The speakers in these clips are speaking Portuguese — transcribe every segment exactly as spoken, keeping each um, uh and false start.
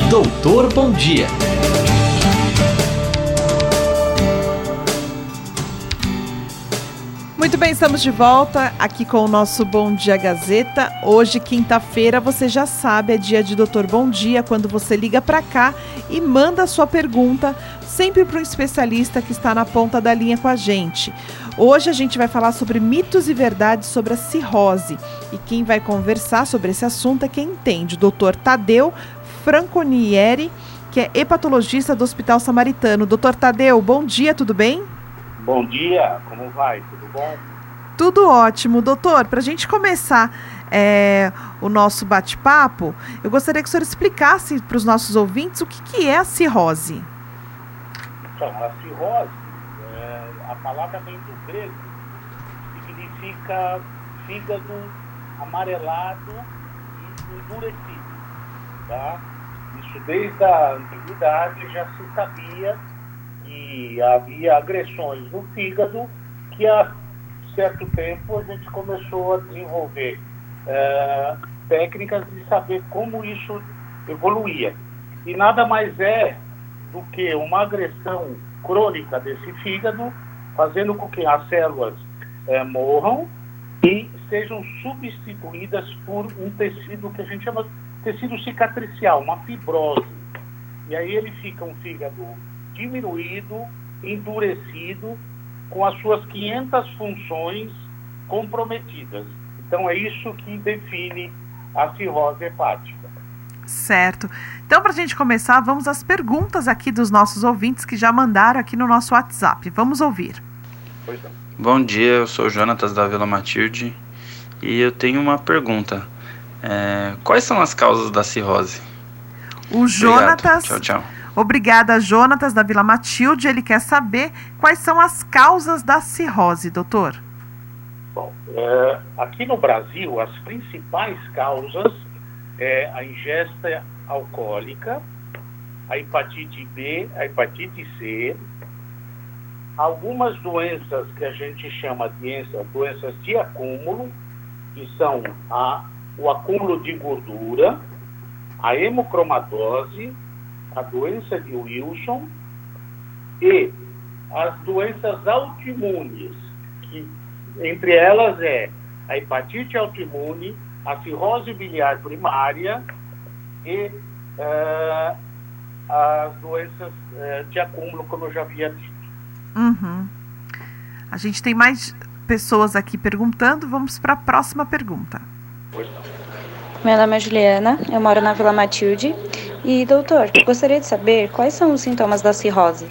Doutor Bom Dia. Muito bem, estamos de volta aqui com o nosso Bom Dia Gazeta. Hoje, quinta-feira, você já sabe, é dia de Doutor Bom Dia, quando você liga para cá e manda a sua pergunta, sempre para um especialista que está na ponta da linha com a gente. Hoje a gente vai falar sobre mitos e verdades sobre a cirrose. E quem vai conversar sobre esse assunto é quem entende, o doutor Tadeu Franconieri, que é hepatologista do Hospital Samaritano. doutor Tadeu, bom dia, tudo bem? Bom dia, como vai? Tudo bom? Tudo ótimo. Doutor, para a gente começar é, o nosso bate-papo, eu gostaria que o senhor explicasse para os nossos ouvintes o que, que é a cirrose. Então, a cirrose, é, a palavra vem do grego, significa fígado amarelado e endurecido, tá? Isso desde a antiguidade já se sabia que havia agressões no fígado, que há certo tempo a gente começou a desenvolver é, técnicas de saber como isso evoluía. E nada mais é do que uma agressão crônica desse fígado, fazendo com que as células é, morram e sejam substituídas por um tecido que a gente chama de tecido cicatricial, uma fibrose. E aí ele fica um fígado diminuído, endurecido, com as suas quinhentas funções comprometidas. Então é isso que define a cirrose hepática. Certo. Então, para a gente começar, vamos às perguntas aqui dos nossos ouvintes que já mandaram aqui no nosso WhatsApp. Vamos ouvir. Pois não. Bom dia, eu sou o Jonatas da Vila Matilde e eu tenho uma pergunta. É, quais são as causas da cirrose? O Jonatas... Tchau, tchau. Obrigada, Jonatas da Vila Matilde. Ele quer saber quais são as causas da cirrose, doutor. Bom, é, aqui no Brasil, as principais causas é a ingesta alcoólica, a hepatite B, a hepatite C, algumas doenças que a gente chama de doenças de acúmulo, que são a, o acúmulo de gordura, a hemocromatose, a doença de Wilson e as doenças autoimunes, que entre elas é a hepatite autoimune, a cirrose biliar primária e uh, as doenças uh, de acúmulo, como eu já havia dito. Uhum. A gente tem mais pessoas aqui perguntando, vamos para a próxima pergunta. Pois não. Meu nome é Juliana, eu moro na Vila Matilde. E, doutor, gostaria de saber quais são os sintomas da cirrose?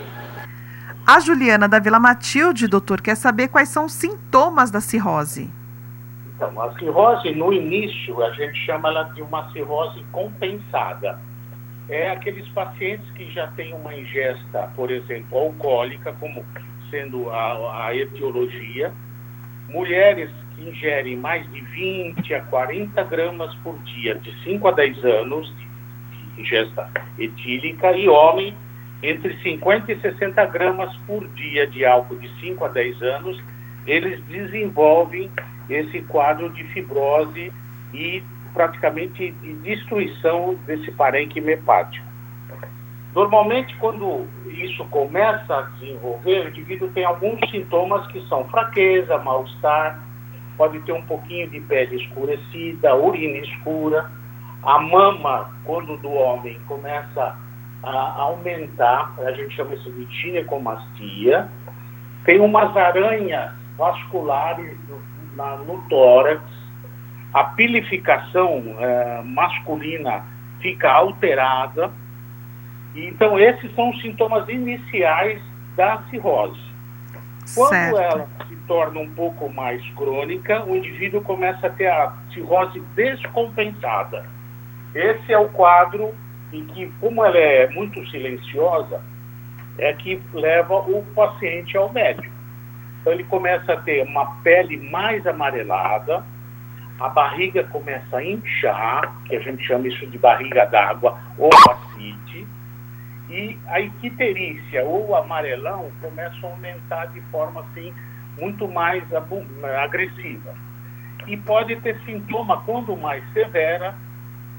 A Juliana da Vila Matilde, doutor, quer saber quais são os sintomas da cirrose. Então, a cirrose, no início, a gente chama ela de uma cirrose compensada. É aqueles pacientes que já têm uma ingesta, por exemplo, alcoólica, como sendo a, a etiologia. Mulheres que ingerem mais de vinte a quarenta gramas por dia, de cinco a dez anos, ingesta etílica, e homem entre cinquenta e sessenta gramas por dia de álcool de cinco a dez anos, eles desenvolvem esse quadro de fibrose e praticamente de destruição desse parênquima hepático. Normalmente, quando isso começa a desenvolver, o indivíduo tem alguns sintomas que são fraqueza, mal-estar, pode ter um pouquinho de pele escurecida, urina escura. A mama, quando do homem, começa a aumentar, a gente chama isso de ginecomastia. Tem umas aranhas vasculares no, na, no tórax. A pilificação eh, masculina fica alterada. Então, esses são os sintomas iniciais da cirrose. Quando Certo. ela se torna um pouco mais crônica, o indivíduo começa a ter a cirrose descompensada. Esse é o quadro em que, como ela é muito silenciosa, é que leva o paciente ao médico. Então ele começa a ter uma pele mais amarelada, a barriga começa a inchar, que a gente chama isso de barriga d'água ou ascite, e a icterícia ou amarelão começa a aumentar de forma assim muito mais agressiva. E pode ter sintoma, quando mais severa,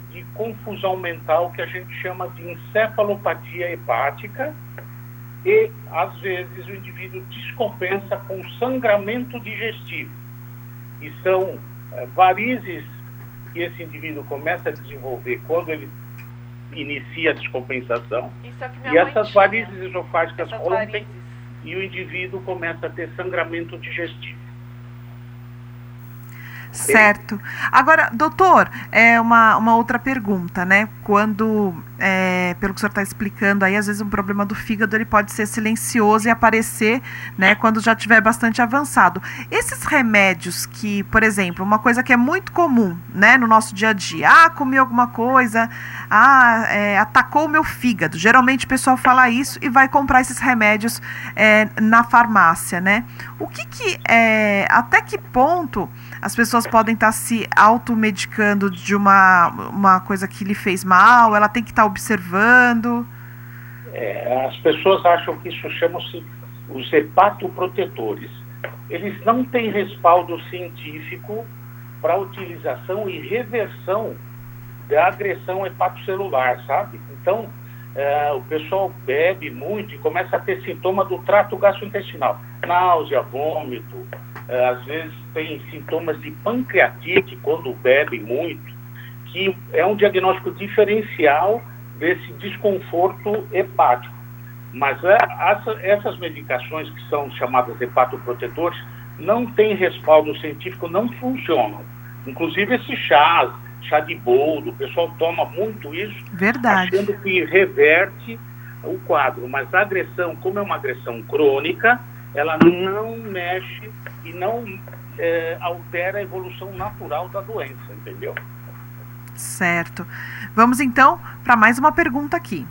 de confusão mental que a gente chama de encefalopatia hepática e, às vezes, o indivíduo descompensa com sangramento digestivo. E são é, varizes que esse indivíduo começa a desenvolver quando ele inicia a descompensação. Isso é que E minha mãe essas tinha. varizes esofágicas Essas rompem varizes. e o indivíduo começa a ter sangramento digestivo. Certo. Agora, doutor, é uma, uma outra pergunta, né? Quando, é, pelo que o senhor está explicando aí, às vezes um problema do fígado ele pode ser silencioso e aparecer, né, quando já estiver bastante avançado. Esses remédios que, por exemplo, uma coisa que é muito comum, né, no nosso dia a dia, ah, comi alguma coisa, ah, é, atacou o meu fígado. Geralmente o pessoal fala isso e vai comprar esses remédios é, na farmácia, né? O que que, é, até que ponto as pessoas podem estar se automedicando de uma, uma coisa que lhe fez mal, ela tem que estar observando? É, as pessoas acham que isso chama-se os hepatoprotetores. Eles não têm respaldo científico para utilização e reversão da agressão hepatocelular, sabe? Então, é, o pessoal bebe muito e começa a ter sintoma do trato gastrointestinal. Náusea, vômito, é, às vezes tem sintomas de pancreatite quando bebe muito, que é um diagnóstico diferencial desse desconforto hepático. Mas é, essa, essas medicações que são chamadas hepatoprotetores não têm respaldo científico, não funcionam. Inclusive esses chás, chá de boldo, o pessoal toma muito isso, Verdade. achando que reverte o quadro. Mas a agressão, como é uma agressão crônica, ela não mexe e não é, altera a evolução natural da doença, entendeu? Certo. Vamos então para mais uma pergunta aqui.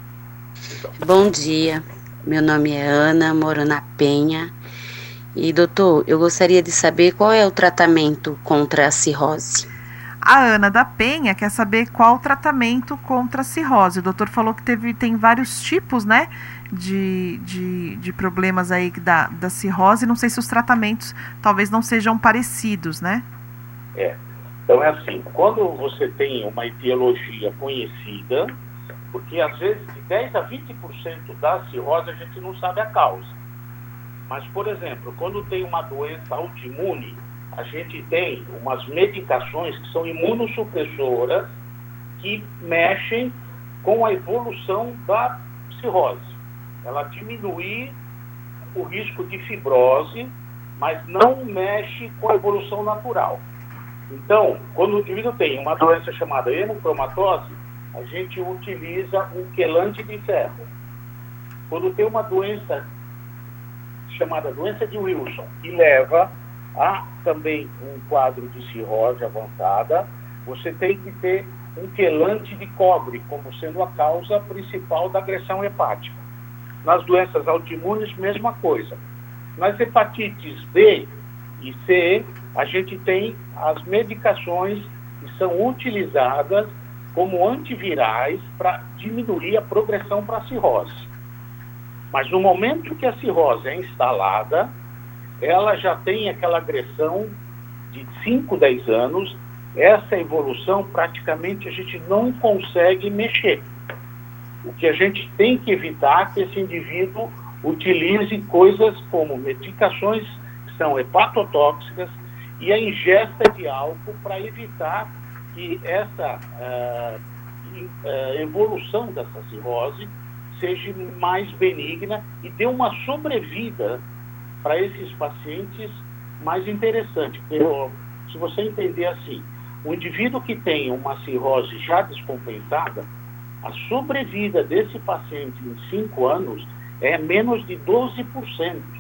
Bom dia, meu nome é Ana, moro na Penha. E doutor, eu gostaria de saber qual é o tratamento contra a cirrose. A Ana da Penha quer saber qual o tratamento contra a cirrose. O doutor falou que teve, tem vários tipos, né, de, de, de problemas aí da, da cirrose. Não sei se os tratamentos talvez não sejam parecidos, né? É. Então é assim, quando você tem uma etiologia conhecida, porque às vezes de dez a vinte por cento da cirrose a gente não sabe a causa. Mas, por exemplo, quando tem uma doença autoimune, a gente tem umas medicações que são imunossupressoras que mexem com a evolução da cirrose. Ela diminui o risco de fibrose, mas não mexe com a evolução natural. Então, quando o indivíduo tem uma doença chamada hemocromatose, a gente utiliza um quelante de ferro. Quando tem uma doença chamada doença de Wilson, que leva a também um quadro de cirrose avançada, você tem que ter um quelante de cobre como sendo a causa principal da agressão hepática. Nas doenças autoimunes, mesma coisa. Nas hepatites B e C, a gente tem as medicações que são utilizadas como antivirais para diminuir a progressão para a cirrose. Mas no momento que a cirrose é instalada, ela já tem aquela agressão de cinco, dez anos, essa evolução praticamente a gente não consegue mexer. O que a gente tem que evitar é que esse indivíduo utilize coisas como medicações que são hepatotóxicas e a ingesta de álcool para evitar que essa uh, uh, evolução dessa cirrose seja mais benigna e dê uma sobrevida para esses pacientes mais interessante. Eu, se você entender assim, o indivíduo que tem uma cirrose já descompensada, a sobrevida desse paciente em cinco anos é menos de doze por cento.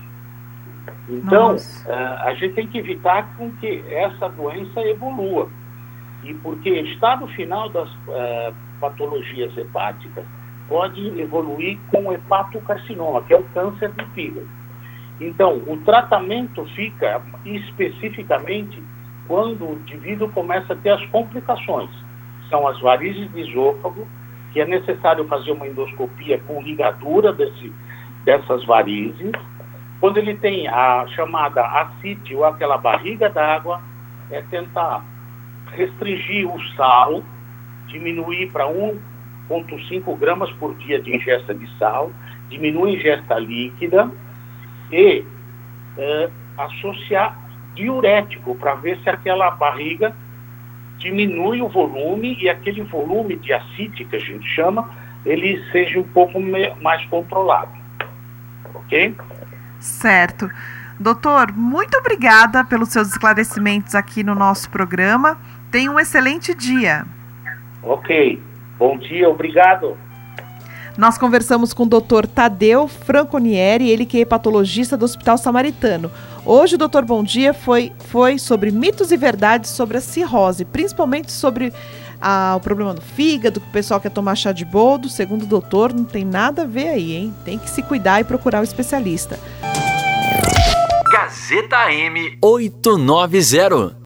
Então, uh, a gente tem que evitar com que essa doença evolua. E porque o estado final das uh, patologias hepáticas pode evoluir com o hepatocarcinoma, que é o câncer do fígado. Então, o tratamento fica especificamente quando o indivíduo começa a ter as complicações. São as varizes de esôfago, que é necessário fazer uma endoscopia com ligadura desse, dessas varizes. Quando ele tem a chamada ascite, ou aquela barriga d'água, é tentar restringir o sal diminuir para um vírgula cinco gramas por dia de ingesta de sal, diminuir a ingesta líquida e uh, associar diurético para ver se aquela barriga diminui o volume e aquele volume de ascite, que a gente chama, ele seja um pouco me- mais controlado. Ok? Certo. Doutor, muito obrigada pelos seus esclarecimentos aqui no nosso programa. Tenha um excelente dia. Ok. Bom dia, obrigado. Nós conversamos com o doutor Tadeu Franconieri, ele que é hepatologista do Hospital Samaritano. Hoje o doutor Bom Dia foi, foi sobre mitos e verdades sobre a cirrose, principalmente sobre ah, o problema do fígado, que o pessoal quer tomar chá de boldo. Segundo o doutor, não tem nada a ver aí, hein? Tem que se cuidar e procurar o especialista. Gazeta M oitocentos e noventa.